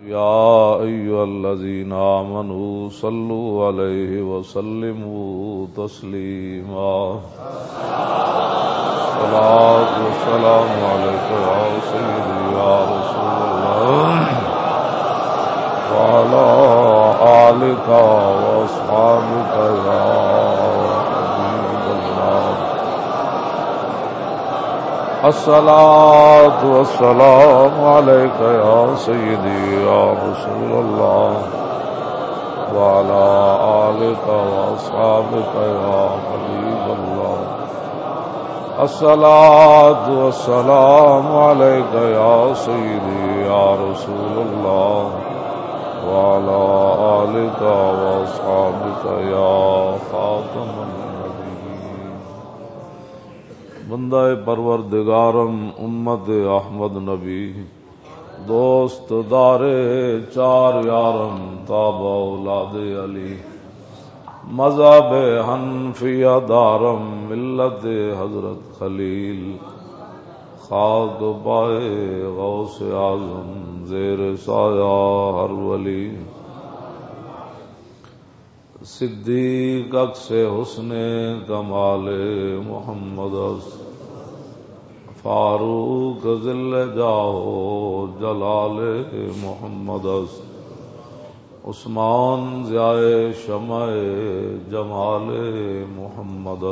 يا أيها الذين آمنوا صلوا عليه وسلموا تسليما الصلاة والسلام عليك يا سيدي يا رسول الله وعلى آلك وأصحابك يا حبيب الله الصلاة والسلام عليك يا سيدي يا رسول الله وعلى آلك وأصحابك يا حبيب الله الصلاة والسلام عليك يا سيدي يا رسول الله وعلى آلك وأصحابك يا خاتم النبيين بندہ پروردگارم امت احمد نبی دوست دار چار یارم تابع اولاد علی مذہب حنفیہ دارم ملت حضرت خلیل خاک پائے غوث اعظم زیر سایہ ہر ولی صدیق اکس حسن کمال محمد فاروق ذل جاہو جلال محمد عثمان ضیائے شمع جمال محمد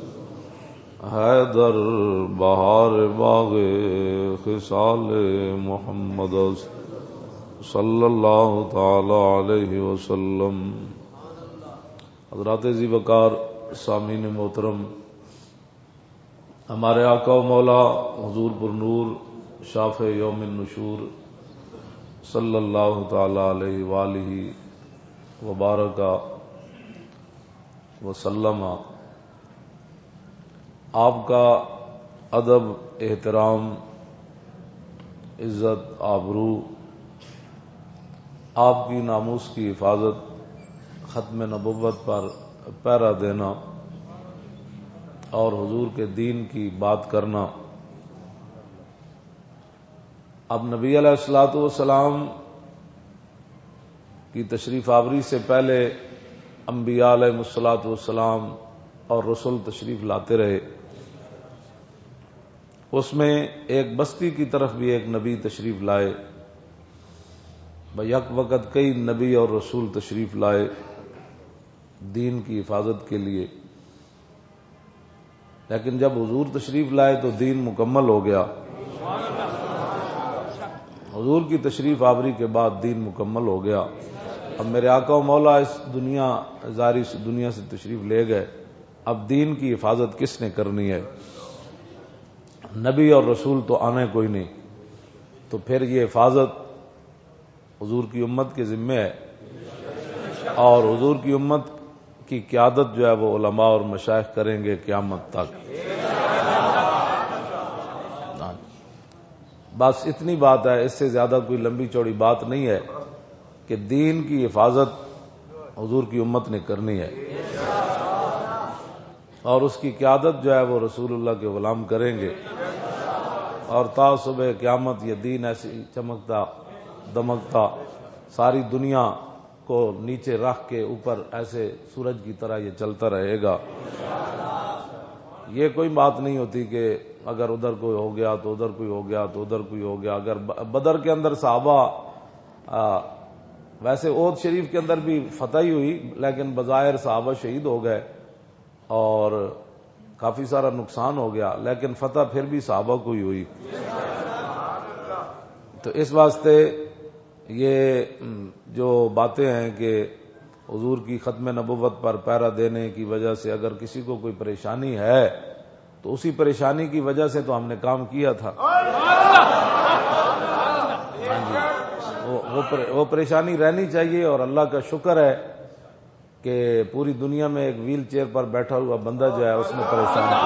حیدر بہار باغ خصال محمد صلی اللہ تعالی علیہ وسلم. حضرات ذی وقار سامعین محترم، ہمارے آقا و مولا حضور پر نور شافع یوم النشور صلی اللہ تعالی علیہ وآلہ وبارک وسلم، آپ کا ادب، احترام، عزت، آبرو، آپ کی ناموس کی حفاظت، ختم نبوت پر پہرا دینا اور حضور کے دین کی بات کرنا. اب نبی علیہ الصلوۃ والسلام کی تشریف آوری سے پہلے انبیاء علیہ الصلوۃ والسلام اور رسول تشریف لاتے رہے. اس میں ایک بستی کی طرف بھی ایک نبی تشریف لائے، بیک وقت کئی نبی اور رسول تشریف لائے دین کی حفاظت کے لیے، لیکن جب حضور تشریف لائے تو دین مکمل ہو گیا. حضور کی تشریف آوری کے بعد دین مکمل ہو گیا. اب میرے آقا و مولا اس دنیا سے تشریف لے گئے، اب دین کی حفاظت کس نے کرنی ہے؟ نبی اور رسول تو آنے کوئی نہیں، تو پھر یہ حفاظت حضور کی امت کے ذمہ ہے، اور حضور کی امت کی قیادت جو ہے وہ علماء اور مشائخ کریں گے قیامت تک. بس اتنی بات ہے، اس سے زیادہ کوئی لمبی چوڑی بات نہیں ہے کہ دین کی حفاظت حضور کی امت نے کرنی ہے، اور اس کی قیادت جو ہے وہ رسول اللہ کے غلام کریں گے، اور تا صبح قیامت یہ دین ایسی چمکتا دمکتا ساری دنیا کو نیچے رکھ کے اوپر ایسے سورج کی طرح یہ چلتا رہے گا. یہ کوئی بات نہیں ہوتی کہ اگر ادھر کوئی ہو گیا تو ادھر کوئی ہو گیا تو ادھر کوئی ہو گیا. اگر بدر کے اندر صحابہ ویسے احد شریف کے اندر بھی فتح ہی ہوئی، لیکن بظاہر صحابہ شہید ہو گئے اور کافی سارا نقصان ہو گیا، لیکن فتح پھر بھی صحابہ کو ہی ہوئی. تو اس واسطے یہ جو باتیں ہیں کہ حضور کی ختم نبوت پر پہرا دینے کی وجہ سے اگر کسی کو کوئی پریشانی ہے تو اسی پریشانی کی وجہ سے تو ہم نے کام کیا تھا. وہ پریشانی رہنی چاہیے، اور اللہ کا شکر ہے کہ پوری دنیا میں ایک ویل چیئر پر بیٹھا ہوا بندہ جو ہے اس نے پریشان کیا.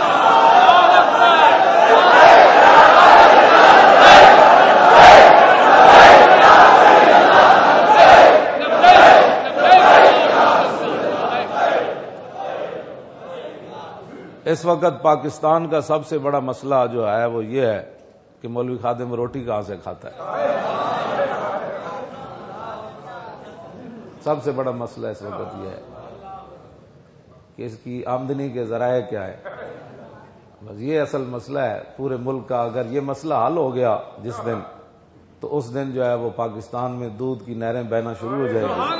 اس وقت پاکستان کا سب سے بڑا مسئلہ جو ہے وہ یہ ہے کہ مولوی خادم روٹی کہاں سے کھاتا ہے. سب سے بڑا مسئلہ اس وقت یہ ہے کہ اس کی آمدنی کے ذرائع کیا ہے. بس یہ اصل مسئلہ ہے پورے ملک کا. اگر یہ مسئلہ حل ہو گیا جس دن، تو اس دن جو ہے وہ پاکستان میں دودھ کی نہریں بہنا شروع ہو جائیں گی.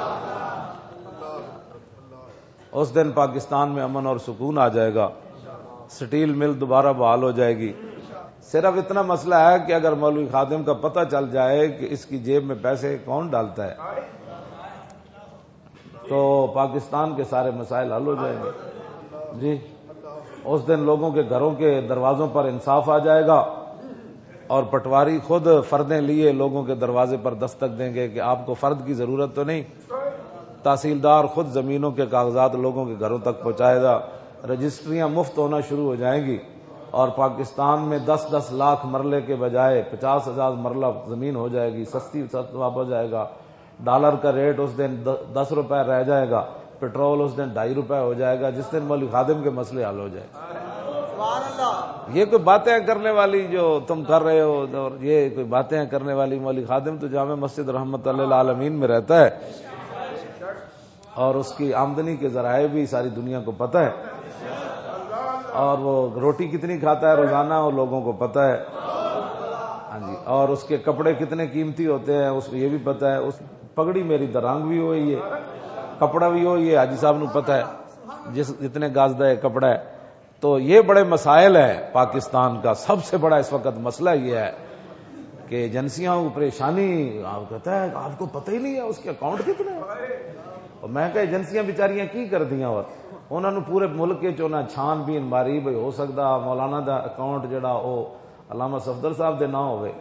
اس دن پاکستان میں امن اور سکون آ جائے گا. سٹیل مل دوبارہ بحال ہو جائے گی. صرف اتنا مسئلہ ہے کہ اگر مولوی خادم کا پتہ چل جائے کہ اس کی جیب میں پیسے کون ڈالتا ہے تو پاکستان کے سارے مسائل حل ہو جائیں گے. جی اس دن لوگوں کے گھروں کے دروازوں پر انصاف آ جائے گا اور پٹواری خود فردیں لیے لوگوں کے دروازے پر دستک دیں گے کہ آپ کو فرد کی ضرورت تو نہیں. تحصیلدار خود زمینوں کے کاغذات لوگوں کے گھروں تک پہنچائے گا. رجسٹریاں مفت ہونا شروع ہو جائیں گی اور پاکستان میں 10-10 لاکھ مرلے کے بجائے 50,000 مرلہ زمین ہو جائے گی. سستی ہو جائے گا. ڈالر کا ریٹ اس دن 10 روپے رہ جائے گا. پیٹرول اس دن 2.5 روپے ہو جائے گا. جس دن مولوی خادم کے مسئلے حل ہو جائے. یہ کوئی باتیں کرنے والی جو تم کر رہے ہو، اور یہ کوئی باتیں کرنے والی، مولوی خادم تو جامع مسجد رحمت اللہ العالمین میں رہتا ہے اور اس کی آمدنی کے ذرائع بھی ساری دنیا کو پتہ ہے، اور وہ روٹی کتنی کھاتا ہے روزانہ وہ لوگوں کو پتہ ہے. ہاں جی. اور اس کے کپڑے کتنے قیمتی ہوتے ہیں اس کو یہ بھی پتہ ہے. اس پگڑی میری درانگ بھی ہوئی ہے، کپڑا بھی ہو، یہ حاجی صاحب نو پتہ ہے جتنے گازدہ ہے کپڑا ہے. تو یہ بڑے مسائل ہیں پاکستان کا. سب سے بڑا اس وقت مسئلہ یہ ہے کہ ایجنسیاں کو پریشانی. آپ کہتا ہے آپ کو پتہ ہی نہیں ہے اس کے اکاؤنٹ کتنے ہیں. اور میں کہ ایجنسیاں بیچاریاں کی کر دیاں اور انہوں نے پورے ملک کے چونا چھان بین ماری بھئی ہو سکتا مولانا دا اکاؤنٹ جڑا او علامہ صفدر صاحب دے نہ ہوئے،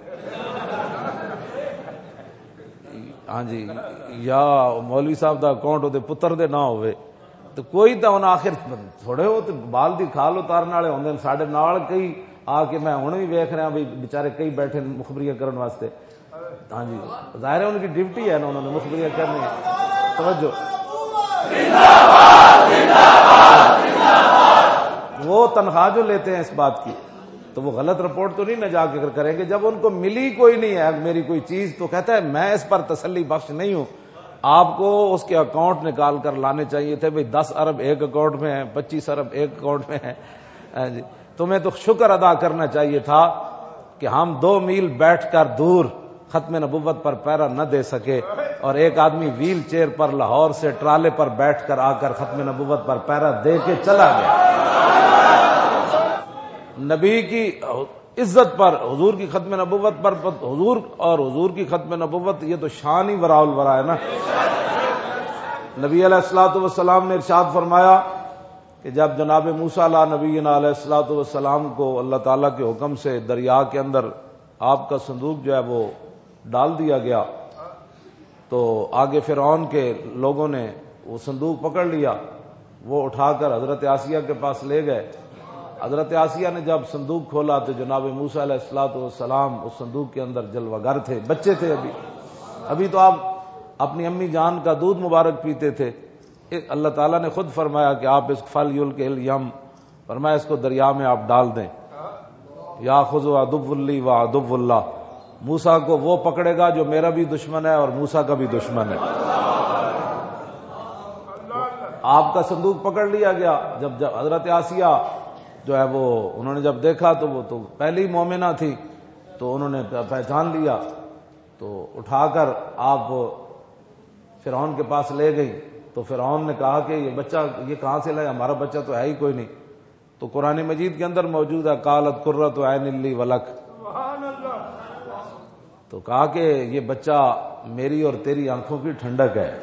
ہاں جی، یا مولوی صاحب دا اکاؤنٹ دے پتر دے نہ ہوئے. تو کوئی تو ان آخر تھوڑے ہو تو بال دی کھال اتارنے والے ہوندے. ساڈے نال کئی آ کے میں ہن بھی ویکھ رہا بھئی بیچارے کئی بیٹھے مخبریاں کرن واسطے. ہاں جی، ظاہر ہے ان کی ڈیوٹی ہے نا، انہوں نے مخبریاں کرنی ہے. توجہ، وہ تنخواہ جو لیتے ہیں اس بات کی تو وہ غلط رپورٹ تو نہیں نہ جا کے کریں گے. جب ان کو ملی کوئی نہیں ہے میری کوئی چیز تو کہتا ہے میں اس پر تسلی بخش نہیں ہوں. آپ کو اس کے اکاؤنٹ نکال کر لانے چاہیے تھے. بھئی 10 ارب ایک اکاؤنٹ میں ہے، 25 ارب ایک اکاؤنٹ میں ہے. تمہیں تو شکر ادا کرنا چاہیے تھا کہ ہم 2 میل بیٹھ کر دور ختم نبوت پر پیرا نہ دے سکے اور ایک آدمی ویل چیئر پر لاہور سے ٹرالے پر بیٹھ کر آ کر ختم نبوت پر پیرا دے کے چلا گیا. نبی کی عزت پر، حضور کی ختم نبوت پر، حضور اور حضور کی ختم نبوت یہ تو شان ہی وراء الورا ہے نا. نبی علیہ الصلوۃ والسلام نے ارشاد فرمایا کہ جب جناب موسیٰ علیہ نبینا علیہ الصلوۃ والسلام کو اللہ تعالیٰ کے حکم سے دریا کے اندر آپ کا صندوق جو ہے وہ ڈال دیا گیا تو آگے فرعون کے لوگوں نے وہ صندوق پکڑ لیا. وہ اٹھا کر حضرت آسیہ کے پاس لے گئے. حضرت آسیہ نے جب صندوق کھولا تو جناب موسیٰ علیہ الصلوۃ والسلام اس صندوق کے اندر جلوہ گر تھے. بچے تھے ابھی تو آپ اپنی امی جان کا دودھ مبارک پیتے تھے. اللہ تعالیٰ نے خود فرمایا کہ آپ اس فل یلقہ الیم، فرمایا اس کو دریا میں آپ ڈال دیں. یاخذ عدو لی و عدو اللہ، موسیٰ کو وہ پکڑے گا جو میرا بھی دشمن ہے اور موسیٰ کا بھی دشمن ہے. آپ کا صندوق پکڑ لیا گیا. جب حضرت آسیہ جو ہے وہ انہوں نے جب دیکھا تو وہ تو پہلی مومنہ تھی تو انہوں نے پہچان لیا تو اٹھا کر آپ فرعون کے پاس لے گئی. تو فرعون نے کہا کہ یہ بچہ یہ کہاں سے لائے، ہمارا بچہ تو ہے ہی کوئی نہیں. تو قرآن مجید کے اندر موجود ہے قالت قرۃ عین لی ولک، تو کہا کہ یہ بچہ میری اور تیری آنکھوں کی ٹھنڈک ہے.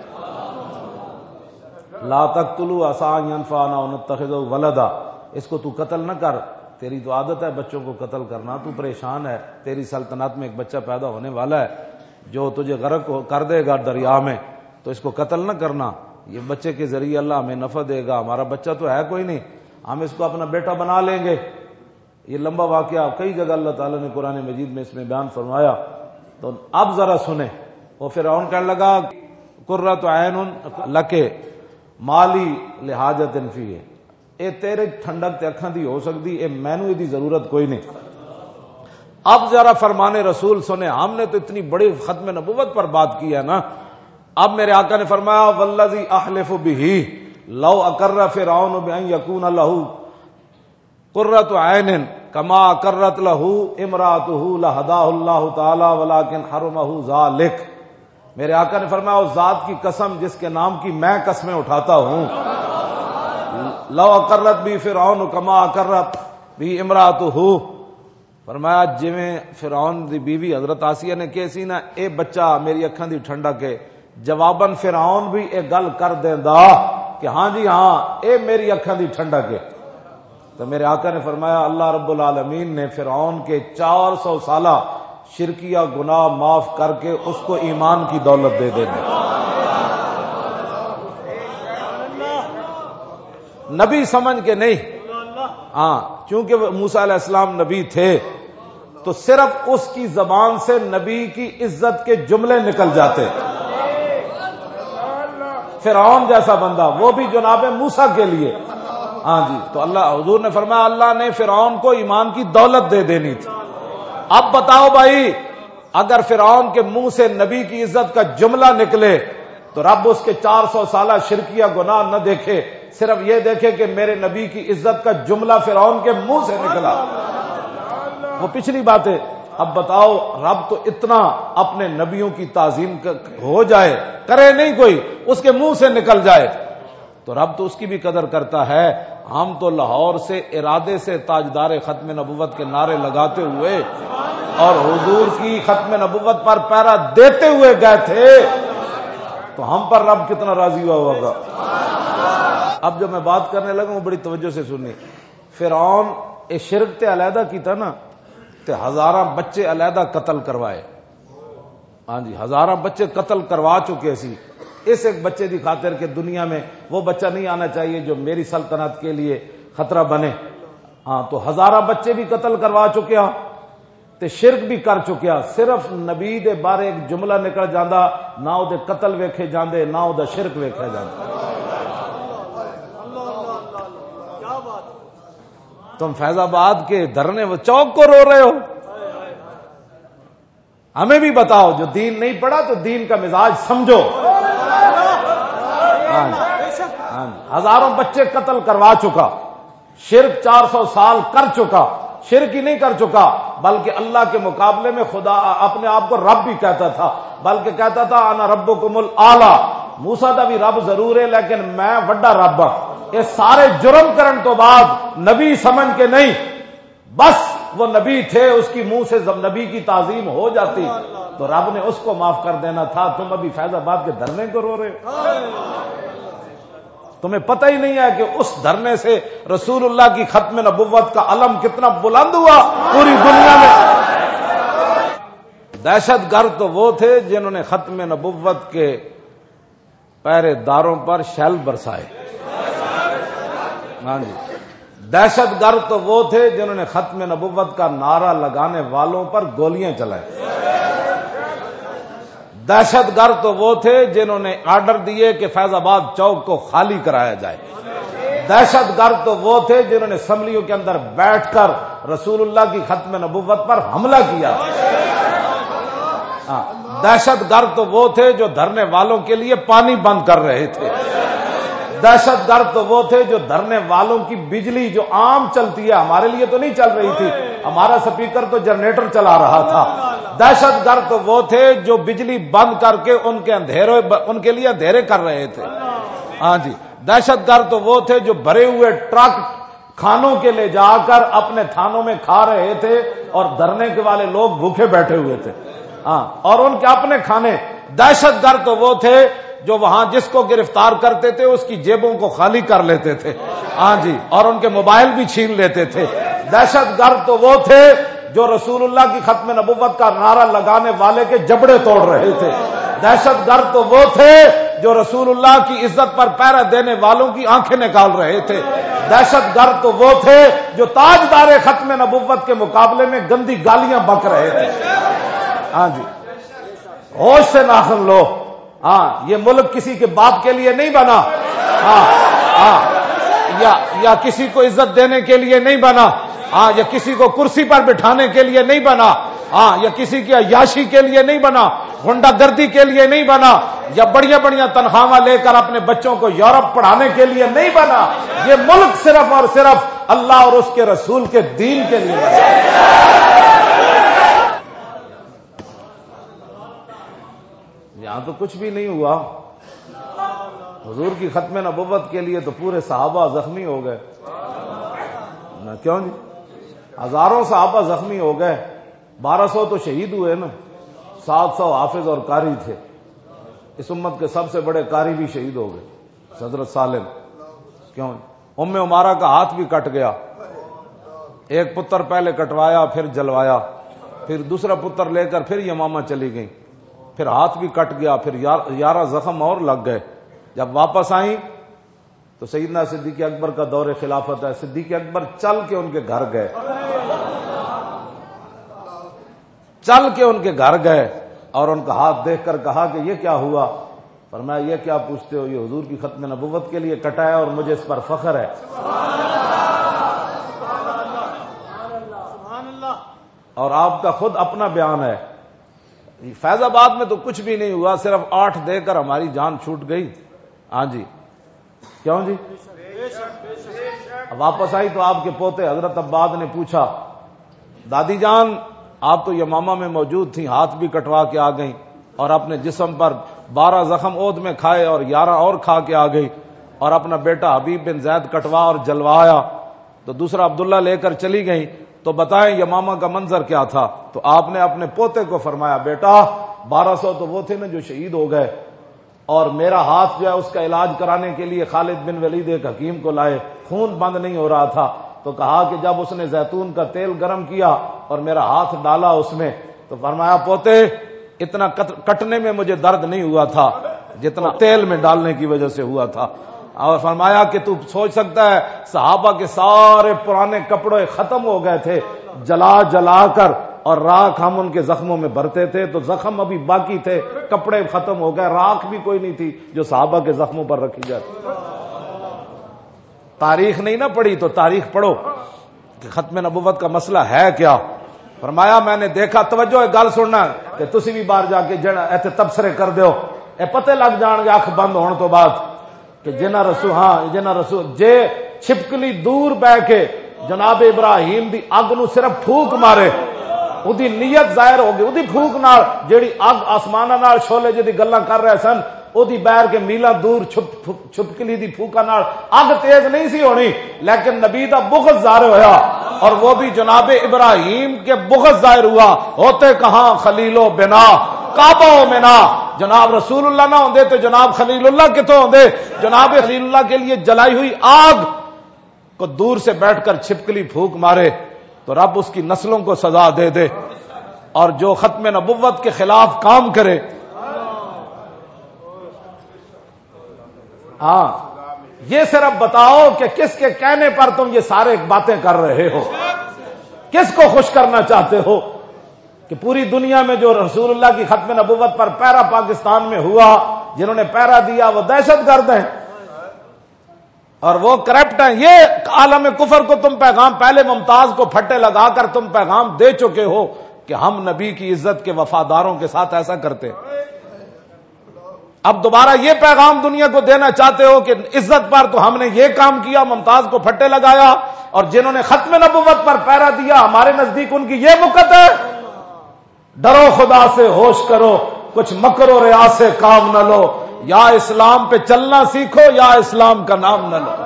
لا تقتلوا عسى ان ينفعنا او نتخذه ولدا، اس کو تو قتل نہ کر، تیری تو عادت ہے بچوں کو قتل کرنا، تو پریشان ہے، تیری سلطنت میں ایک بچہ پیدا ہونے والا ہے جو تجھے غرق کر دے گا دریا میں، تو اس کو قتل نہ کرنا. یہ بچے کے ذریعے اللہ ہمیں نفع دے گا. ہمارا بچہ تو ہے کوئی نہیں، ہم اس کو اپنا بیٹا بنا لیں گے. یہ لمبا واقعہ کئی جگہ اللہ تعالیٰ نے قرآن مجید میں اس میں بیان فرمایا. تو اب ذرا سنیں. وہ فرعون کہنے لگا قرۃ عین لک مالی لحاجت فیہ، اے تیرے ٹھنڈک تے اکھاں دی ہو سکتی، اے مینوں دی ضرورت کوئی نہیں. اب ذرا فرمان رسول سنے. ہم نے تو اتنی بڑی ختم نبوت پر بات کی ہے نا، اب میرے آقا نے فرمایا والذی احلف بہ لو اقر فرعون بان یکون لہ قرۃ عین کما اقرت لہ امرأتہ لہداہ اللہ تعالی ولکن حرمہ ذلک. میرے آقا نے فرمایا اس ذات کی قسم جس کے نام کی میں قسمیں اٹھاتا ہوں، لو اقرت بھی فرعون کما اقرت بھی امرأتہ، فرمایا جویں فرعون دی بیوی حضرت آسیہ نے کہی سی نا اے بچہ میری اکھاں دی ٹھنڈک ہے، جواباً فرعون بھی اے گل کر دیندا کہ ہاں جی ہاں اے میری اکھاں دی ٹھنڈک ہے. تو میرے آقا نے فرمایا اللہ رب العالمین نے فرعون کے 400 سالہ شرکیہ گناہ معاف کر کے اس کو ایمان کی دولت دے دیں. نبی سمجھ کے نہیں، ہاں چونکہ موسیٰ علیہ السلام نبی تھے تو صرف اس کی زبان سے نبی کی عزت کے جملے نکل جاتے. فرعون جیسا بندہ وہ بھی جناب موسیٰ کے لیے، ہاں جی، تو اللہ حضور نے فرمایا اللہ نے فرعون کو ایمان کی دولت دے دینی تھی. اب بتاؤ بھائی اگر فرعون کے منہ سے نبی کی عزت کا جملہ نکلے تو رب اس کے 400 سالہ شرکیہ گناہ نہ دیکھے، صرف یہ دیکھے کہ میرے نبی کی عزت کا جملہ فرعون کے منہ سے نکلا. وہ پچھلی بات ہے. اب بتاؤ رب تو اتنا اپنے نبیوں کی تعظیم ہو جائے، کرے نہیں کوئی، اس کے منہ سے نکل جائے تو رب تو اس کی بھی قدر کرتا ہے. ہم تو لاہور سے ارادے سے تاجدار ختم نبوت کے نعرے لگاتے ہوئے اور حضور کی ختم نبوت پر پیرا دیتے ہوئے گئے تھے، تو ہم پر رب کتنا راضی ہوا ہوگا. اب جو میں بات کرنے لگا ہوں بڑی توجہ سے سنی. فرعون اے شرک تے علیحدہ کیتا نا تے ہزاراں بچے علیحدہ قتل کروائے. ہاں جی ہزاراں بچے قتل کروا چکے سی اس ایک بچے دی خاطر کہ دنیا میں وہ بچہ نہیں آنا چاہیے جو میری سلطنت کے لیے خطرہ بنے. ہاں تو ہزاراں بچے بھی قتل کروا چکیا تے شرک بھی کر چکیا. صرف نبی دے بارے ایک جملہ نکل جاندا نہ او دے قتل ویکھے جاندے نہ او دا شرک ویکھا جاندا. تم فیض آباد کے دھرنے چوک کو رو رہے ہو، ہمیں بھی بتاؤ جو دین نہیں پڑھا تو دین کا مزاج سمجھو. ہزاروں بچے قتل کروا چکا، شرک 400 سال کر چکا. شرک ہی نہیں کر چکا بلکہ اللہ کے مقابلے میں خدا اپنے آپ کو رب بھی کہتا تھا، بلکہ کہتا تھا انا ربکم الاعلی. موسیٰ دا بھی رب ضرور ہے لیکن میں وڈا رب ہوں. یہ سارے جرم کرن تو بعد نبی سمجھ کے نہیں، بس وہ نبی تھے اس کی منہ سے نبی کی تعظیم ہو جاتی تو رب نے اس کو معاف کر دینا تھا. تم ابھی فیض آباد کے دھرنے کو رو رہے ہو، تمہیں پتہ ہی نہیں ہے کہ اس دھرنے سے رسول اللہ کی ختم نبوت کا علم کتنا بلند ہوا پوری دنیا میں. دہشت گرد تو وہ تھے جنہوں نے ختم نبوت کے پہرے داروں پر شیل برسائے. ہاں جی دہشت گرد تو وہ تھے جنہوں نے ختم نبوت کا نعرہ لگانے والوں پر گولیاں چلائیں. دہشت گرد تو وہ تھے جنہوں نے آرڈر دیے کہ فیض آباد چوک کو خالی کرایا جائے. دہشت گرد تو وہ تھے جنہوں نے اسمبلیوں کے اندر بیٹھ کر رسول اللہ کی ختم نبوت پر حملہ کیا. دہشت گرد تو وہ تھے جو دھرنے والوں کے لیے پانی بند کر رہے تھے. دہشت گرد تو وہ تھے جو دھرنے والوں کی بجلی جو عام چلتی ہے ہمارے لیے تو نہیں چل رہی تھی، ہمارا سپیکر تو جنریٹر چلا رہا تھا. دہشت گرد تو وہ تھے جو بجلی بند کر کے ان کے لیے اندھیرے کر رہے تھے. ہاں جی دہشت گرد تو وہ تھے جو بھرے ہوئے ٹرک کھانوں کے لے جا کر اپنے تھانوں میں کھا رہے تھے اور دھرنے کے والے لوگ بھوکے بیٹھے ہوئے تھے. ہاں اور ان کے اپنے کھانے. دہشت گرد تو وہ تھے جو وہاں جس کو گرفتار کرتے تھے اس کی جیبوں کو خالی کر لیتے تھے. ہاں جی اور ان کے موبائل بھی چھین لیتے تھے. دہشت گرد تو وہ تھے جو رسول اللہ کی ختم نبوت کا نعرہ لگانے والے کے جبڑے توڑ رہے تھے. دہشت گرد تو وہ تھے جو رسول اللہ کی عزت پر پہرا دینے والوں کی آنکھیں نکال رہے تھے. دہشت گرد تو وہ تھے جو تاجدار ختم نبوت کے مقابلے میں گندی گالیاں بک رہے تھے. ہاں جی ہوش سے ناخن لو. ہاں یہ ملک کسی کے باپ کے لیے نہیں بنا. ہاں یا کسی کو عزت دینے کے لیے نہیں بنا. ہاں یا کسی کو کرسی پر بٹھانے کے لیے نہیں بنا. ہاں یا کسی کی عیاشی کے لیے نہیں بنا. غنڈہ گردی کے لیے نہیں بنا، یا بڑیاں بڑیاں تنخواہیں لے کر اپنے بچوں کو یورپ پڑھانے کے لیے نہیں بنا، یہ ملک صرف اور صرف اللہ اور اس کے رسول کے دین کے لیے بنا۔ یہاں تو کچھ بھی نہیں ہوا، حضور کی ختم نبوت کے لیے تو پورے صحابہ زخمی ہو گئے، کیوں جی؟ ہزاروں صحابہ زخمی ہو گئے، 1200 تو شہید ہوئے نا، 700 حافظ اور قاری تھے، اس امت کے سب سے بڑے قاری بھی شہید ہو گئے، حضرت سالم، کیوں؟ ام عمارہ کا ہاتھ بھی کٹ گیا، ایک پتر پہلے کٹوایا پھر جلوایا، پھر دوسرا پتر لے کر پھر یمامہ چلی گئی، پھر ہاتھ بھی کٹ گیا، پھر 11 زخم اور لگ گئے۔ جب واپس آئیں تو سیدنا صدیق اکبر کا دور خلافت ہے، صدیق اکبر چل کے ان کے گھر گئے، چل کے ان کے گھر گئے اور ان کا ہاتھ دیکھ کر کہا کہ یہ کیا ہوا؟ فرمایا یہ کیا پوچھتے ہو، یہ حضور کی ختم نبوت کے لیے کٹا ہے اور مجھے اس پر فخر ہے۔ اور آپ کا خود اپنا بیان ہے، فیض آباد میں تو کچھ بھی نہیں ہوا، صرف 8 دے کر ہماری جان چھوٹ گئی۔ ہاں جی، کیوں جی؟ واپس آئی تو آپ کے پوتے حضرت عباد نے پوچھا، دادی جان آپ تو یمامہ میں موجود تھیں، ہاتھ بھی کٹوا کے آ گئیں اور اپنے جسم پر 12 زخم عود میں کھائے اور 11 اور کھا کے آ گئی، اور اپنا بیٹا حبیب بن زید کٹوا اور جلوایا، تو دوسرا عبداللہ لے کر چلی گئیں، تو بتائیں یمامہ کا منظر کیا تھا؟ تو آپ نے اپنے پوتے کو فرمایا، بیٹا 1200 تو وہ تھے نا جو شہید ہو گئے، اور میرا ہاتھ جو ہے اس کا علاج کرانے کے لیے خالد بن ولید ایک حکیم کو لائے، خون بند نہیں ہو رہا تھا، تو کہا کہ جب اس نے زیتون کا تیل گرم کیا اور میرا ہاتھ ڈالا اس میں، تو فرمایا پوتے اتنا کٹنے میں مجھے درد نہیں ہوا تھا جتنا تیل میں ڈالنے کی وجہ سے ہوا تھا۔ اور فرمایا کہ تو سوچ سکتا ہے صحابہ کے سارے پرانے کپڑے ختم ہو گئے تھے، جلا جلا کر، اور راکھ ہم ان کے زخموں میں بھرتے تھے، تو زخم ابھی باقی تھے، کپڑے ختم ہو گئے، راکھ بھی کوئی نہیں تھی جو صحابہ کے زخموں پر رکھی جاتی۔ تاریخ نہیں نہ پڑھی تو تاریخ پڑھو کہ ختم نبوت کا مسئلہ ہے کیا۔ فرمایا میں نے دیکھا، توجہ ہے گل سننا کہ تسی بھی باہر جا کے ایتھے تبصرے کر دیو، اے پتے لگ جان گے اکھ بند ہونے تو بعد کہ جنہ رسول جے چھپکلی دور بہ کے جناب ابراہیم دی اگ نو صرف پھوک مارے، اودی نیت ظاہر ہو گئی، اودی پھوک نال جیڑی اگ آسماناں نال شولے جدی گلاں کر رہے سن، اودی بیر کے میلاں دور چھپکلی دی پھوکا نال اگ تیز نہیں سی ہونی، لیکن نبی دا بغض ظاہر ہویا، اور وہ بھی جناب ابراہیم کے بغض ظاہر ہوا، ہوتے کہاں خلیل و بنا کعبہ و منا، جناب رسول اللہ نہ ہوندے تو جناب خلیل اللہ کتوں ہوندے؟ جناب خلیل اللہ کے لیے جلائی ہوئی آگ کو دور سے بیٹھ کر چھپکلی پھونک مارے تو رب اس کی نسلوں کو سزا دے دے، اور جو ختم نبوت کے خلاف کام کرے، ہاں یہ صرف بتاؤ کہ کس کے کہنے پر تم یہ سارے باتیں کر رہے ہو، کس کو خوش کرنا چاہتے ہو؟ کہ پوری دنیا میں جو رسول اللہ کی ختم نبوت پر پہرا پاکستان میں ہوا، جنہوں نے پہرا دیا وہ دہشت گرد ہیں اور وہ کرپٹ ہیں۔ یہ عالم کفر کو تم پیغام، پہلے ممتاز کو پھٹے لگا کر تم پیغام دے چکے ہو کہ ہم نبی کی عزت کے وفاداروں کے ساتھ ایسا کرتے، اب دوبارہ یہ پیغام دنیا کو دینا چاہتے ہو کہ عزت پر تو ہم نے یہ کام کیا، ممتاز کو پھٹے لگایا، اور جنہوں نے ختم نبوت پر پہرا دیا ہمارے نزدیک ان کی یہ مقت ہے۔ ڈرو خدا سے، ہوش کرو، کچھ مکر و ریا سے کام نہ لو، یا اسلام پہ چلنا سیکھو یا اسلام کا نام نہ لو۔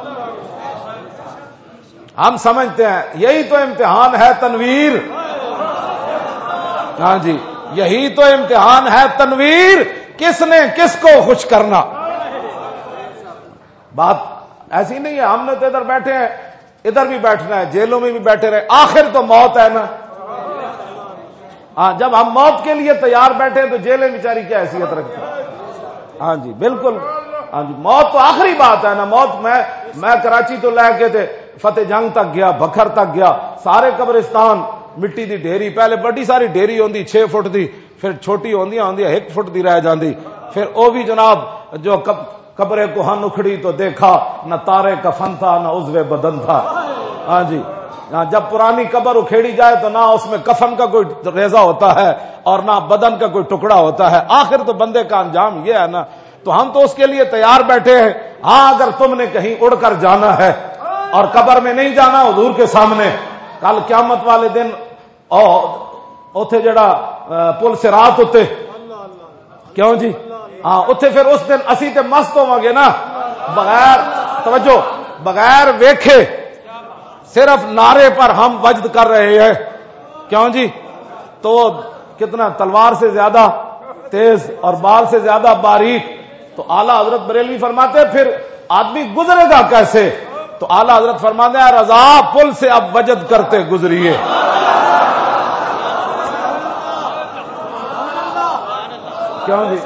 ہم سمجھتے ہیں یہی تو امتحان ہے تنویر، ہاں جی یہی تو امتحان ہے تنویر، کس نے کس کو خوش کرنا۔ بات ایسی نہیں ہے، ہم نے تو ادھر بیٹھے ہیں، ادھر بھی بیٹھنا ہے، جیلوں میں بھی بیٹھے رہے، آخر تو موت ہے نا۔ ہاں جب ہم موت کے لیے تیار بیٹھے ہیں تو جیلیں بیچاری کیا حیثیت رکھتی ہیں؟ ہاں جی بالکل، ہاں جی موت تو آخری بات ہے نا۔ موت میں کراچی تو لے کے تھے، فتح جنگ تک گیا، بکھر تک گیا، سارے قبرستان مٹی دی ڈھیری، پہلے بڑی ساری ڈھیری ہوندی 6 فٹ دی، پھر چھوٹی ہوندی 1 فٹ دی رہ جاندی، پھر او بھی جناب جو قبر کوہن اکھڑی تو دیکھا نہ تارے کفن تھا نہ عضو بدن تھا، ہاں جی جب پرانی قبر اکھیڑی جائے تو نہ اس میں کفن کا کوئی ریزہ ہوتا ہے اور نہ بدن کا کوئی ٹکڑا ہوتا ہے. آخر تو بندے کا انجام یہ ہے نا. تو ہم تو اس کے لیے تیار بیٹھے ہیں. ہاں اگر تم نے کہیں اڑ کر جانا ہے اور قبر میں نہیں جانا حضور کے سامنے, کل قیامت والے دن اوتھے جڑا پل صراط اتے کیوں جی ہاں اتے پھر اس دن اسی تے مست ہوں گے نا, بغیر توجہ بغیر ویکھے صرف نعرے پر ہم وجد کر رہے ہیں. کیوں جی تو کتنا تلوار سے زیادہ تیز اور بال سے زیادہ باریک. تو اعلیٰ حضرت بریلوی فرماتے ہیں پھر آدمی گزرے گا کیسے؟ تو اعلیٰ حضرت فرماتے ہیں رضا پل سے اب وجد کرتے گزریے. کیوں جی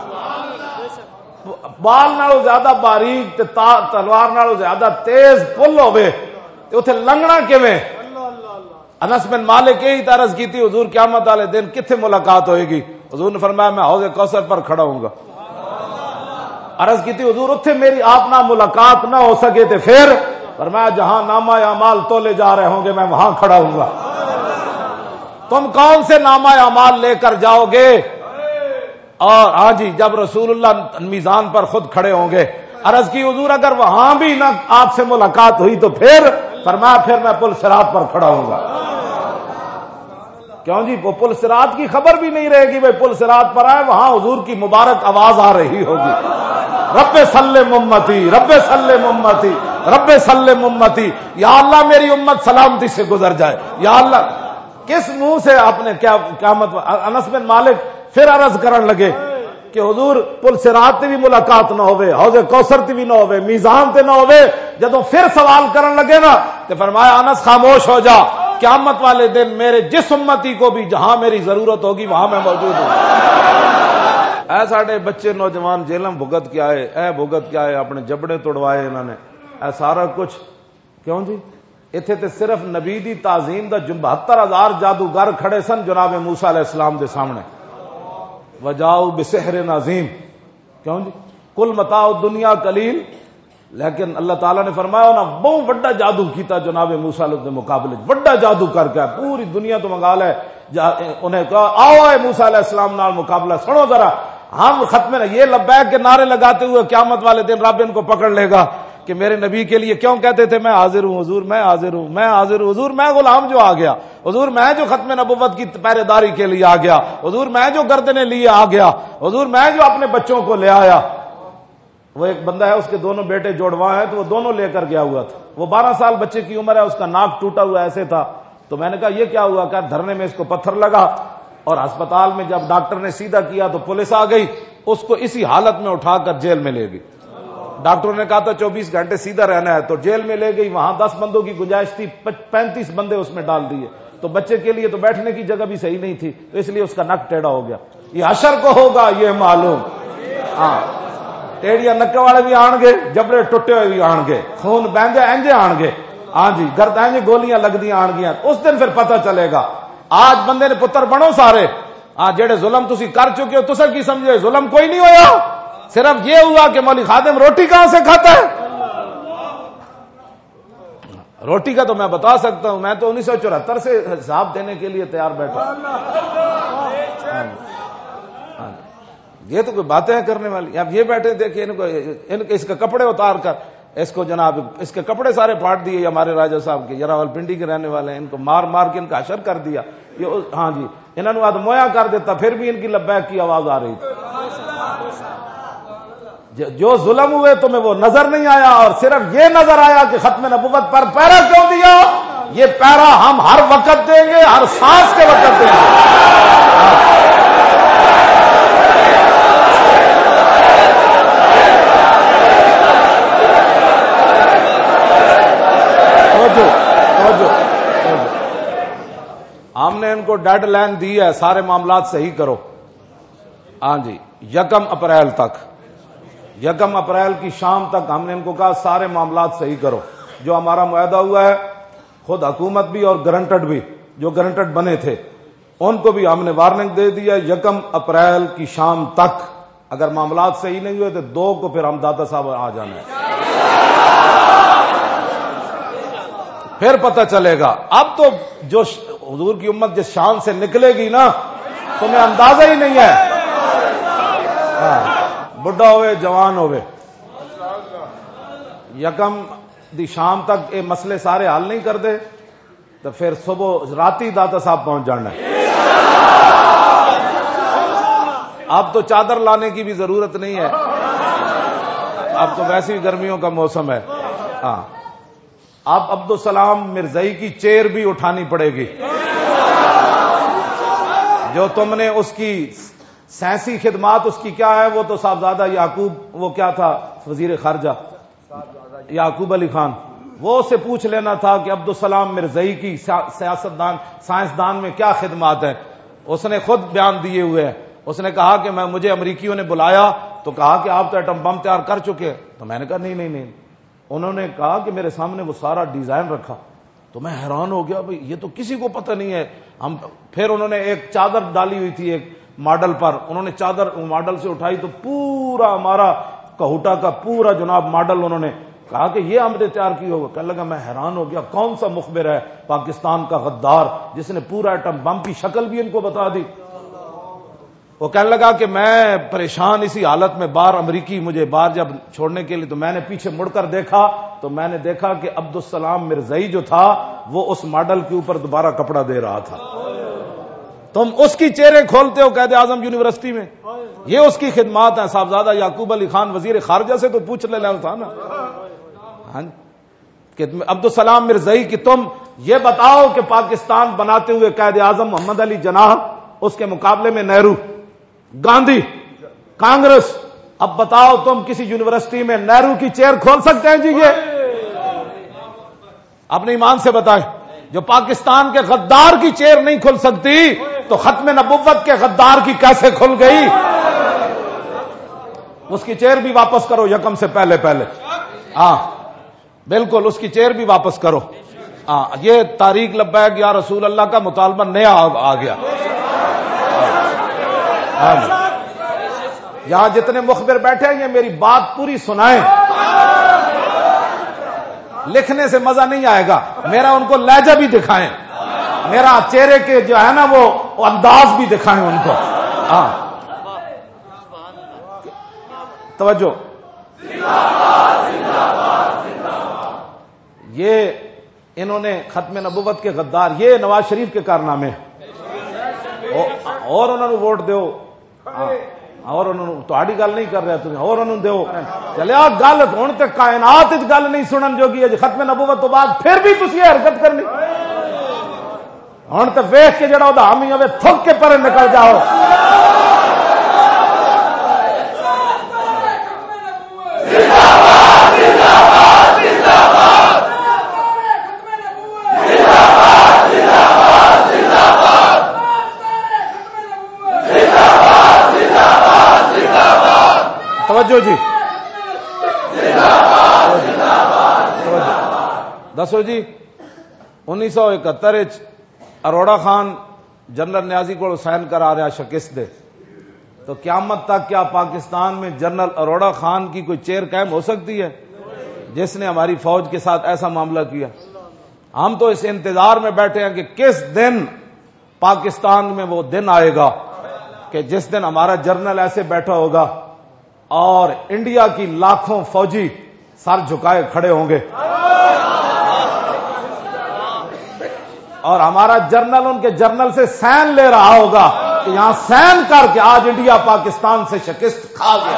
بال نالوں زیادہ باریک تے تلوار نالوں زیادہ تیز پل ہوے تے اوتھے لنگنا کیویں؟ انس بن مالک یہی عرض کی تھی حضور قیامت والے دن کتنے ملاقات ہوئے گی؟ حضور نے فرمایا میں حوض کوثر پر کھڑا ہوں گا. عرض کی تھی حضور اتھے میری آپ نہ ملاقات نہ ہو سکے تے پھر فرمایا جہاں نامہ اعمال تولے جا رہے ہوں گے میں وہاں کھڑا ہوں گا. تم کون سے نامہ اعمال لے کر جاؤ گے؟ اور ہاں جی جب رسول اللہ میزان پر خود کھڑے ہوں گے. عرض کی حضور اگر وہاں بھی نہ آپ سے ملاقات ہوئی تو پھر فرمایا پھر میں پل صراط پر کھڑا ہوں گا. کیوں جی وہ پل صراط کی خبر بھی نہیں رہے گی بھائی پل صراط پر آئے, وہاں حضور کی مبارک آواز آ رہی ہوگی رب سلم امتی رب سلم امتی رب سلم امتی. یا اللہ میری امت سلامتی سے گزر جائے یا اللہ. کس منہ سے آپ نے کیا قیامت؟ انس بن مالک پھر عرض کرن لگے کہ حضور پل صراط تے بھی ملاقات نہ ہوئے, حوض کوثر تے بھی نہ ہوئے, میزان تے نہ ہوئے. جدوں پھر سوال کرن لگے نا تے فرمایا انس خاموش ہو جا, قیامت والے دن میرے جس امتی کو بھی جہاں میری ضرورت ہوگی وہاں میں موجود ہوں. اے ساڈے بچے نوجوان جیلم بھگت کے آئے, اے بھگت کے آئے, اپنے جبڑے توڑوائے انہوں نے, اے سارا کچھ. کیوں جی اتنے تے صرف نبی دی تعظیم دا 72,000 جادوگر کھڑے سن جناب موسیٰ علیہ السلام دے سامنے. وجاؤ بسحر عظیم. کیوں جی کل متاع دنیا قلیل, لیکن اللہ تعالیٰ نے فرمایا نا بہت بڑا جادو کیتا جناب موسیٰ علیہ السلام مقابلے, بڑا جادو کر کے پوری دنیا تو منگا لے. انہیں کہا آؤ اے موسیٰ علیہ السلام نال مقابلہ. سنو ذرا ہم ختم یہ لبیک کے نعرے لگاتے ہوئے قیامت والے دن رب ان کو پکڑ لے گا کہ میرے نبی کے لیے کیوں کہتے تھے میں حاضر ہوں حضور, میں حاضر ہوں, میں حاضر ہوں حضور, میں غلام جو آ گیا حضور, میں جو ختم نبوت کی پہرے داری کے لیے آ گیا حضور, میں جو گردنے لیے آ گیا حضور, میں جو اپنے بچوں کو لے آیا. وہ ایک بندہ ہے اس کے دونوں بیٹے جوڑواں ہیں تو وہ دونوں لے کر گیا ہوا تھا. وہ 12 سال بچے کی عمر ہے, اس کا ناک ٹوٹا ہوا ایسے تھا. تو میں نے کہا یہ کیا ہوا؟ کہ دھرنے میں اس کو پتھر لگا اور ہسپتال میں جب ڈاکٹر نے سیدھا کیا تو پولیس آ گئی, اس کو اسی حالت میں اٹھا کر جیل میں لے گئی. ڈاکٹروں نے کہا تھا 24 گھنٹے سیدھا رہنا ہے, تو جیل میں لے گئی. وہاں 10 بندوں کی گنجائش تھی, 35 بندے اس میں ڈال دیے. تو بچے کے لیے تو بیٹھنے کی جگہ بھی صحیح نہیں تھی, تو اس لیے اس کا نک ٹیڑھا ہو گیا. یہ حشر کو ہوگا یہ معلوم. ہاں ٹیڑیاں نک والے بھی آن گے, جبڑے ٹوٹے ہوئے بھی آن گے, خون بہندے اینجے آن گے, ہاں جی گرد اینجے گولیاں لگدی آن گیا. اس دن پھر پتہ چلے گا. آج بندے نے پتر بنو سارے, ہاں جڑے ظلم تسی کر چکے ہو تسا کی سمجھے ظلم کوئی نہیں ہویا, صرف یہ ہوا کہ مولوی خادم روٹی کہاں سے کھاتا ہے. روٹی کا تو میں بتا سکتا ہوں, میں تو 1974 سے حساب دینے کے لیے تیار بیٹھا. یہ تو کوئی باتیں کرنے والی. اب یہ بیٹھے دیکھیں ان کو اس کے کپڑے اتار کر اس کو جناب اس کے کپڑے سارے پھاڑ دیے. ہمارے راجا صاحب کے یراول پنڈی کے رہنے والے ہیں, ان کو مار مار کے ان کا حشر کر دیا. یہ ہاں جی انہوں نے آج مویا کر دیتا, پھر بھی ان کی لبیک کی آواز آ رہی تھی. جو ظلم ہوئے تمہیں وہ نظر نہیں آیا, اور صرف یہ نظر آیا کہ ختم نبوت پر پیرا کیوں دیا. یہ پیرا ہم ہر وقت دیں گے, ہر سانس کے وقت دیں گے. ہم نے ان کو ڈیڈ لائن دی ہے, سارے معاملات صحیح کرو. ہاں جی 1 اپریل تک, 1 اپریل کی شام تک ہم نے ان کو کہا سارے معاملات صحیح کرو. جو ہمارا معاہدہ ہوا ہے, خود حکومت بھی اور گرنٹڈ بھی, جو گرنٹڈ بنے تھے ان کو بھی ہم نے وارننگ دے دیا 1 اپریل کی شام تک. اگر معاملات صحیح نہیں ہوئے تو 2 کو پھر ہم داتا صاحب آ جانا ہے. پھر پتہ چلے گا. اب تو جو حضور کی امت جس شان سے نکلے گی نا تمہیں اندازہ ہی نہیں ہے. بڈھا ہوئے جوان ہوئے یکم دی شام تک یہ مسئلے سارے حل نہیں کر دے تو پھر صبح راتی داتا صاحب پہنچ جانا ہے. اب تو چادر لانے کی بھی ضرورت نہیں ہے, اب تو ویسے ہی گرمیوں کا موسم ہے. ہاں اب عبدالسلام مرزائی کی چیئر بھی اٹھانی پڑے گی. جو تم نے اس کی سائنسی خدمات اس کی کیا ہے, وہ تو صاحبزادہ یعقوب, وہ کیا تھا وزیر خارجہ یعقوب علی خان, وہ سے پوچھ لینا تھا کہ عبدالسلام مرزائی کی سیاستدان سائنسدان میں کیا خدمات ہیں. اس نے خود بیان دیے ہوئے ہیں. اس نے کہا کہ مجھے امریکیوں نے بلایا تو کہا کہ آپ تو ایٹم بم تیار کر چکے. تو میں نے کہا نہیں. انہوں نے کہا کہ میرے سامنے وہ سارا ڈیزائن رکھا تو میں حیران ہو گیا, بھئی یہ تو کسی کو پتہ نہیں ہے. پھر انہوں نے ایک چادر ڈالی ہوئی تھی ایک ماڈل پر, انہوں نے چادر ماڈل سے اٹھائی تو پورا ہمارا کہوٹا کا پورا جناب ماڈل انہوں نے کہا کہ یہ ہم نے تیار کی ہوگا. کہنے لگا میں حیران ہو گیا, کون سا مخبر ہے پاکستان کا غدار جس نے پورا ایٹم بم کی شکل بھی ان کو بتا دی. وہ کہنے لگا کہ میں پریشان اسی حالت میں باہر امریکی مجھے باہر جب چھوڑنے کے لیے, تو میں نے پیچھے مڑ کر دیکھا تو میں نے دیکھا کہ عبدالسلام مرزائی جو تھا وہ اس ماڈل کے اوپر دوبارہ کپڑا دے رہا تھا. تم اس کی چہرے کھولتے ہو قائد اعظم یونیورسٹی میں, یہ اس کی خدمات ہیں. صاحبزادہ یعقوب علی خان وزیر خارجہ سے تو پوچھ لینا تھا نا کہ عبدالسلام مرزائی کی تم یہ بتاؤ کہ پاکستان بناتے ہوئے قائد اعظم محمد علی جناح, اس کے مقابلے میں نہرو, گاندھی, کانگریس. اب بتاؤ تم کسی یونیورسٹی میں نہرو کی چیئر کھول سکتے ہیں جی؟ یہ اپنے ایمان سے بتائیں. جو پاکستان کے غدار کی چیئر نہیں کھل سکتی تو ختم نبوت کے غدار کی کیسے کھل گئی؟ اس کی چیئر بھی واپس کرو یکم سے پہلے. ہاں بالکل اس کی چیئر بھی واپس کرو. ہاں یہ تاریخ لبیک یا رسول اللہ کا مطالبہ نیا آ گیا. یہاں جتنے مخبر بیٹھے ہیں یہ میری بات پوری سنائیں. لکھنے سے مزہ نہیں آئے گا, میرا ان کو لہجہ بھی دکھائیں, میرا چہرے کے جو ہے نا وہ انداز بھی دکھائیں ان کو. ہاں توجہ, یہ انہوں نے ختم نبوت کے غدار, یہ نواز شریف کے کارنامے, اور انہوں نے ووٹ دیو, اور انہوں نے تہاڈی گل نہیں کر رہا تمہیں, اور انہوں دیو چلے آ گل ہوں تے کائنات وچ گل نہیں سنن جوگی ہے. ختم نبوت تو بعد پھر بھی تسی یہ حرکت کرنی, ہوں تے ویکھ کے جڑا دا حامی ہوے تھک کے پرے نکل جاؤ. توجہ جی, دسو جی 1971 اروڑا خان جنرل نیازی کو سائن کرا رہا شکست دے, تو قیامت تک کیا پاکستان میں جنرل اروڑا خان کی کوئی چیئر قائم ہو سکتی ہے جس نے ہماری فوج کے ساتھ ایسا معاملہ کیا؟ ہم تو اس انتظار میں بیٹھے ہیں کہ کس دن پاکستان میں وہ دن آئے گا کہ جس دن ہمارا جنرل ایسے بیٹھا ہوگا اور انڈیا کی لاکھوں فوجی سر جھکائے کھڑے ہوں گے, اور ہمارا جنرل ان کے جنرل سے سین لے رہا ہوگا کہ یہاں سین کر کے آج انڈیا پاکستان سے شکست کھا گیا.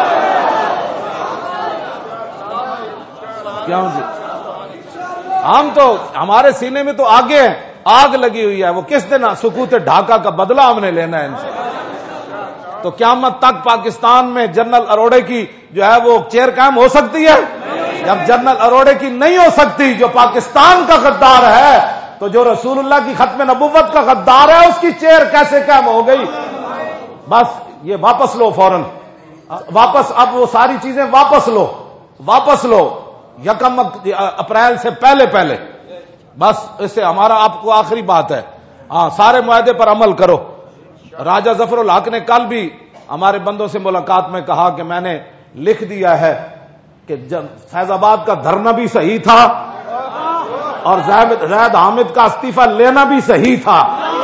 کیوں جی؟ ہم تو ہمارے سینے میں تو آگے ہیں, آگ لگی ہوئی ہے. وہ کس دن سکوت ڈھاکہ کا بدلہ ہم نے لینا ہے ان سے. تو قیامت تک پاکستان میں جنرل اروڑے کی جو ہے وہ چیئر قائم ہو سکتی ہے؟ جب جنرل اروڑے کی نہیں ہو سکتی جو پاکستان کا غدار ہے, تو جو رسول اللہ کی ختم نبوت کا غدار ہے اس کی چیئر کیسے قائم ہو گئی؟ بس یہ واپس لو فوراً, واپس, اب وہ ساری چیزیں واپس لو 1 اپریل سے پہلے. بس اس سے ہمارا آپ کو آخری بات ہے, ہاں سارے معاہدے پر عمل کرو. راجہ ظفر الحق نے کل بھی ہمارے بندوں سے ملاقات میں کہا کہ میں نے لکھ دیا ہے کہ فیض آباد کا دھرنا بھی صحیح تھا, اور زید حامد کا استعفی لینا بھی صحیح تھا.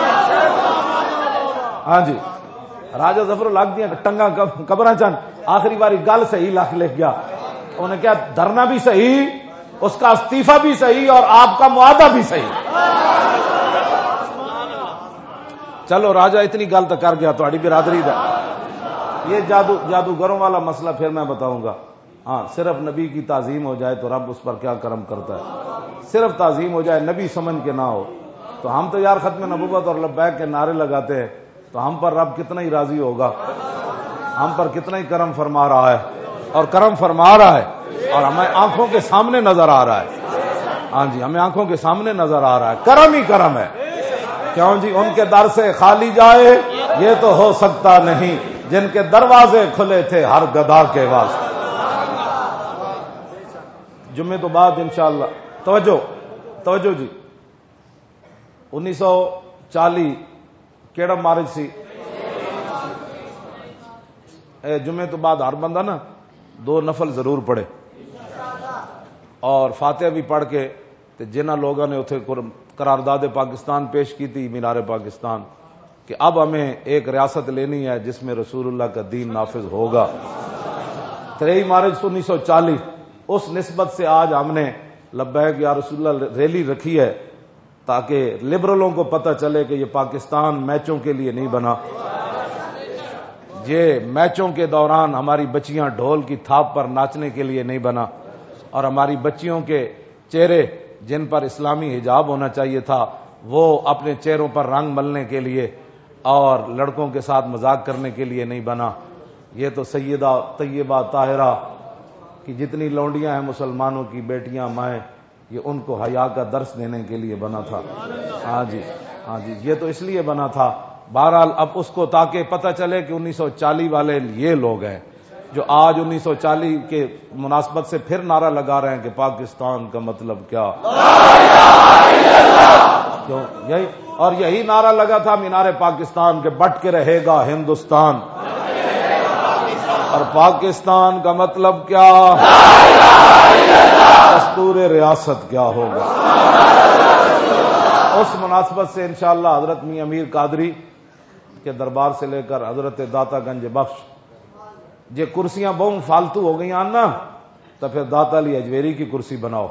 ہاں جی راجہ ظفر لگ دیا ٹنگا قبراں چن آخری باری گل صحیح لکھ گیا. انہیں کیا دھرنا بھی صحیح, اس کا استعفی بھی صحیح, اور آپ کا معاہدہ بھی صحیح. چلو راجہ اتنی گل تو کر گیا تھوڑی برادری دا. یہ جادوگروں والا مسئلہ پھر میں بتاؤں گا. ہاں صرف نبی کی تعظیم ہو جائے تو رب اس پر کیا کرم کرتا ہے. صرف تعظیم ہو جائے, نبی سمجھ کے نہ ہو تو ہم تو یار ختم نبوت اور لبیک کے نعرے لگاتے ہیں, تو ہم پر رب کتنا ہی راضی ہوگا, ہم پر کتنا ہی کرم فرما رہا ہے, اور کرم فرما رہا ہے, اور ہمیں آنکھوں کے سامنے نظر آ رہا ہے. ہاں جی ہمیں آنکھوں کے سامنے نظر آ رہا ہے, کرم ہی کرم ہے. کیوں جی ان کے در سے خالی جائے یہ تو ہو سکتا نہیں, جن کے دروازے کھلے تھے ہر گدا کے واسطے. جمعے تو بعد انشاءاللہ توجہ جی 1940 کیڑا مارچ سی, جمعے تو بعد ہر بندہ نا 2 نفل ضرور پڑھے, اور فاتحہ بھی پڑھ کے. جنہ لوگوں نے اتنے قرارداد پاکستان پیش کی تھی مینار پاکستان کہ اب ہمیں ایک ریاست لینی ہے جس میں رسول اللہ کا دین نافذ ہوگا. 23 مارچ 1940 اس نسبت سے آج ہم نے لبیک یا رسول اللہ ریلی رکھی ہے, تاکہ لبرلوں کو پتہ چلے کہ یہ پاکستان میچوں کے لیے نہیں بنا. یہ میچوں کے دوران ہماری بچیاں ڈھول کی تھاپ پر ناچنے کے لیے نہیں بنا, اور ہماری بچیوں کے چہرے جن پر اسلامی حجاب ہونا چاہیے تھا وہ اپنے چہروں پر رنگ ملنے کے لیے اور لڑکوں کے ساتھ مذاق کرنے کے لیے نہیں بنا. یہ تو سیدہ طیبہ طاہرہ کی جتنی لونڈیاں ہیں مسلمانوں کی بیٹیاں مائیں, یہ ان کو حیا کا درس دینے کے لیے بنا تھا. ہاں جی یہ تو اس لیے بنا تھا. بہرحال اب اس کو تاکہ پتہ چلے کہ 1940 والے یہ لوگ ہیں جو آج 1940 کے مناسبت سے پھر نعرہ لگا رہے ہیں کہ پاکستان کا مطلب کیا. کیوں یہی نعرہ لگا تھا مینار پاکستان کے بٹ کے رہے گا ہندوستان, اور پاکستان کا مطلب کیا, دستور ریاست کیا ہوگا. اس مناسبت سے انشاءاللہ حضرت میاں امیر قادری کے دربار سے لے کر حضرت داتا گنج بخش یہ کرسیاں بہت فالتو ہو گئی نا, تو پھر داتا علی اجویری کی کرسی بناؤ,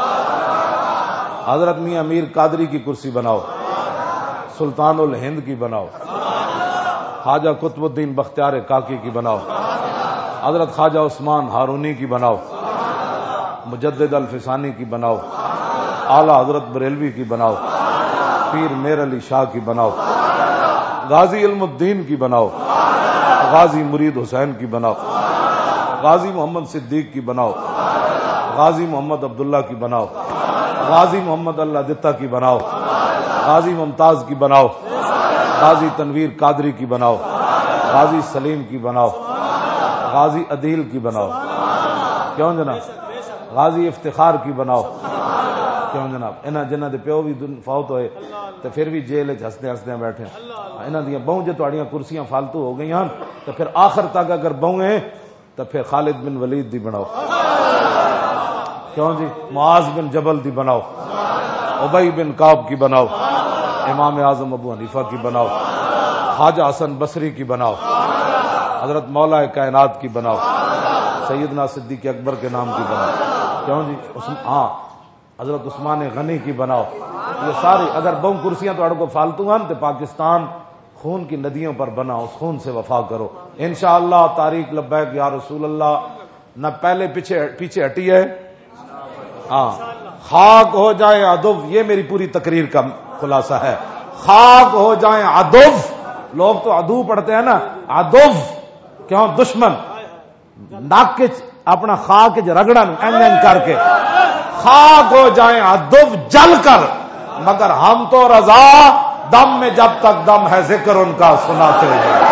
حضرت میاں امیر قادری کی کرسی بناؤ, سلطان الہند کی بناؤ, خواجہ قطب الدین بختیار کاکی کی بناؤ, حضرت خواجہ عثمان ہارونی کی بناؤ, مجدد الفسانی کی بناؤ, اعلی حضرت بریلوی کی بناؤ, پیر میر علی شاہ کی بناؤ, غازی علم الدین کی بناؤ, غازی مرید حسین کی بناؤ, غازی محمد صدیق کی بناؤ, غازی محمد عبداللہ کی بناؤ, غازی محمد اللہ دتا کی بناؤ, غازی ممتاز کی بناؤ, غازی تنویر قادری کی بناؤ, غازی سلیم کی بناؤ, غازی عدیل کی بناؤ. کیوں جناب, غازی افتخار کی بناؤ. کیوں جناب, انہاں جنہ دے پیو بھی فوت ہوئے تو پھر بھی جیل ہسدے ہسدے بیٹھے, انہاں دیاں بہوں جو تہاڈیاں کرسیاں فالتو ہو گئی ہیں تو پھر آخر تک اگر بہوں ہیں تو پھر خالد بن ولید دی بناؤ. کیوں جی, معاذ بن جبل دی بناؤ, ابی بن کعب کی بناؤ, امام اعظم ابو حنیفہ کی بناؤ, خواجہ حسن بصری کی بناؤ, حضرت مولا کائنات کی بناؤ, سیدنا صدیق اکبر کے نام کی بناؤ. کیوں جی, ہاں حضرت عثمان غنی کی بناؤ. یہ ساری اگر بہوں کرسیاں تو کو فالتو ہیں تو پاکستان خون کی ندیوں پر بنا, اس خون سے وفا کرو انشاءاللہ. تاریخ لبیک یا رسول اللہ نہ پہلے پیچھے ہٹی ہے. ہاں خاک ہو جائیں ادب, یہ میری پوری تقریر کا خلاصہ ہے. خاک ہو جائیں ادب, لوگ تو ادو پڑھتے ہیں نا, ادب کیوں دشمن, ناک کے اپنا خاک رگڑا کر کے خاک ہو جائیں ادب جل کر, مگر ہم تو رضا دم میں جب تک دم ہے ذکر ان کا سناتے ہیں.